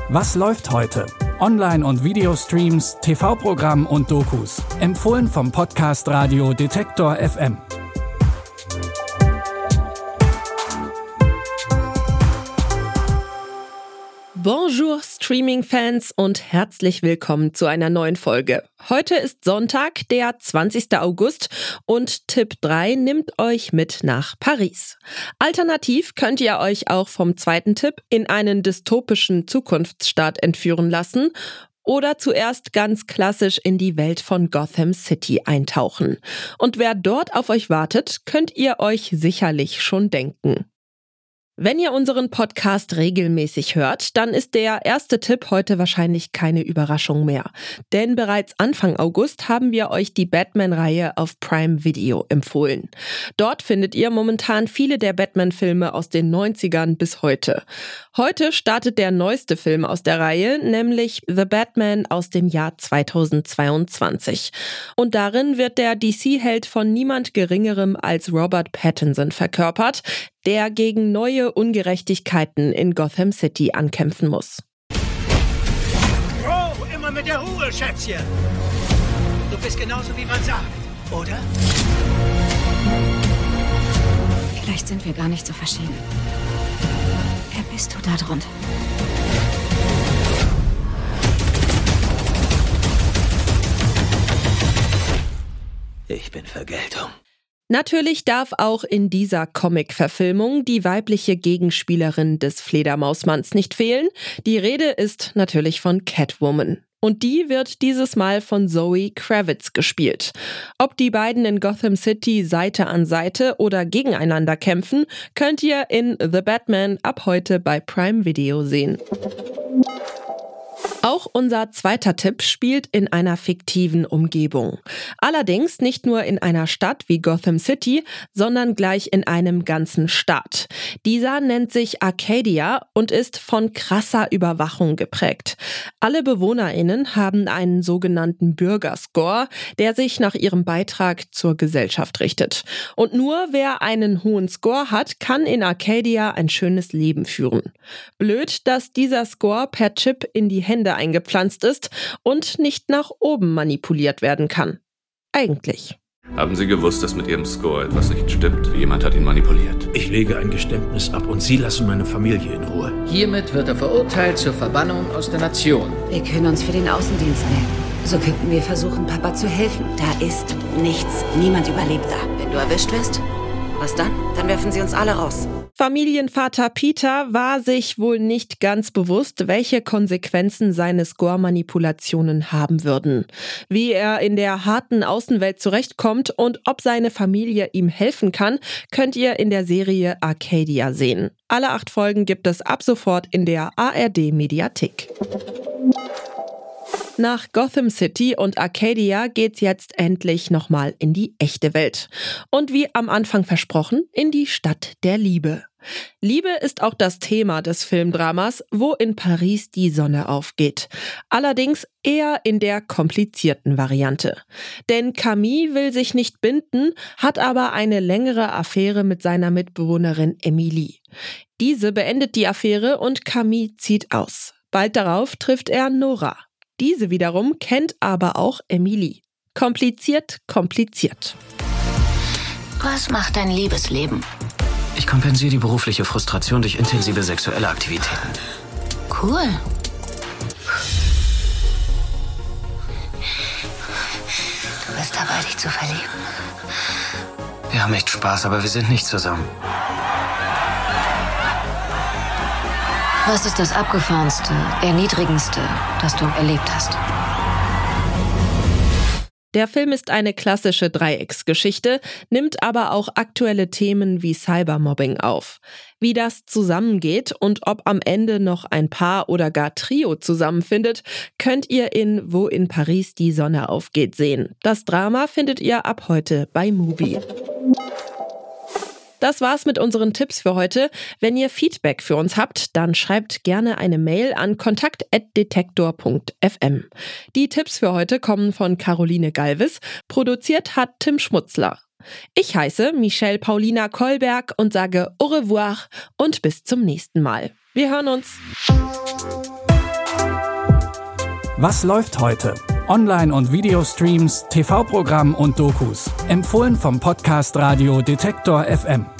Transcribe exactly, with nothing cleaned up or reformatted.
Was läuft heute? Online- und Videostreams, T V-Programm und Dokus. Empfohlen vom Podcast Radio Detektor F M. Bonjour Streaming-Fans und herzlich willkommen zu einer neuen Folge. Heute ist Sonntag, der zwanzigster August und Tipp drei nimmt euch mit nach Paris. Alternativ könnt ihr euch auch vom zweiten Tipp in einen dystopischen Zukunftsstaat entführen lassen oder zuerst ganz klassisch in die Welt von Gotham City eintauchen. Und wer dort auf euch wartet, könnt ihr euch sicherlich schon denken. Wenn ihr unseren Podcast regelmäßig hört, dann ist der erste Tipp heute wahrscheinlich keine Überraschung mehr. Denn bereits Anfang August haben wir euch die Batman-Reihe auf Prime Video empfohlen. Dort findet ihr momentan viele der Batman-Filme aus den neunzigern bis heute. Heute startet der neueste Film aus der Reihe, nämlich The Batman aus dem Jahr zweitausendzweiundzwanzig. Und darin wird der D C-Held von niemand Geringerem als Robert Pattinson verkörpert, der gegen neue Ungerechtigkeiten in Gotham City ankämpfen muss. Oh, immer mit der Ruhe, Schätzchen. Du bist genauso, wie man sagt, oder? Vielleicht sind wir gar nicht so verschieden. Wer bist du da drunter? Ich bin Vergeltung. Natürlich darf auch in dieser Comic-Verfilmung die weibliche Gegenspielerin des Fledermausmanns nicht fehlen. Die Rede ist natürlich von Catwoman. Und die wird dieses Mal von Zoe Kravitz gespielt. Ob die beiden in Gotham City Seite an Seite oder gegeneinander kämpfen, könnt ihr in The Batman ab heute bei Prime Video sehen. Auch unser zweiter Tipp spielt in einer fiktiven Umgebung. Allerdings nicht nur in einer Stadt wie Gotham City, sondern gleich in einem ganzen Staat. Dieser nennt sich Arcadia und ist von krasser Überwachung geprägt. Alle BewohnerInnen haben einen sogenannten Bürgerscore, der sich nach ihrem Beitrag zur Gesellschaft richtet. Und nur wer einen hohen Score hat, kann in Arcadia ein schönes Leben führen. Blöd, dass dieser Score per Chip in die Hände eingepflanzt ist und nicht nach oben manipuliert werden kann. Eigentlich. Haben Sie gewusst, dass mit Ihrem Score etwas nicht stimmt? Jemand hat ihn manipuliert. Ich lege ein Geständnis ab und Sie lassen meine Familie in Ruhe. Hiermit wird er verurteilt zur Verbannung aus der Nation. Wir können uns für den Außendienst melden. So könnten wir versuchen, Papa zu helfen. Da ist nichts. Niemand überlebt da. Wenn du erwischt wirst, was dann? Dann werfen sie uns alle raus. Familienvater Peter war sich wohl nicht ganz bewusst, welche Konsequenzen seine Score-Manipulationen haben würden. Wie er in der harten Außenwelt zurechtkommt und ob seine Familie ihm helfen kann, könnt ihr in der Serie Arcadia sehen. Alle acht Folgen gibt es ab sofort in der A R D-Mediathek. Nach Gotham City und Arcadia geht's jetzt endlich nochmal in die echte Welt. Und wie am Anfang versprochen, in die Stadt der Liebe. Liebe ist auch das Thema des Filmdramas, wo in Paris die Sonne aufgeht. Allerdings eher in der komplizierten Variante. Denn Camille will sich nicht binden, hat aber eine längere Affäre mit seiner Mitbewohnerin Emilie. Diese beendet die Affäre und Camille zieht aus. Bald darauf trifft er Nora. Diese wiederum kennt aber auch Emilie. Kompliziert, kompliziert. Was macht dein Liebesleben? Ich kompensiere die berufliche Frustration durch intensive sexuelle Aktivitäten. Cool. Du bist dabei, dich zu verlieben. Wir haben echt Spaß, aber wir sind nicht zusammen. Was ist das Abgefahrenste, Erniedrigendste, das du erlebt hast? Der Film ist eine klassische Dreiecksgeschichte, nimmt aber auch aktuelle Themen wie Cybermobbing auf. Wie das zusammengeht und ob am Ende noch ein Paar oder gar Trio zusammenfindet, könnt ihr in Wo in Paris die Sonne aufgeht sehen. Das Drama findet ihr ab heute bei Mubi. Das war's mit unseren Tipps für heute. Wenn ihr Feedback für uns habt, dann schreibt gerne eine Mail an kontakt at detektor punkt f m. Die Tipps für heute kommen von Caroline Galvis. Produziert hat Tim Schmutzler. Ich heiße Michelle Paulina Kolberg und sage au revoir und bis zum nächsten Mal. Wir hören uns. Was läuft heute? Online- und Videostreams, T V-Programm und Dokus. Empfohlen vom Podcast Radio Detektor F M.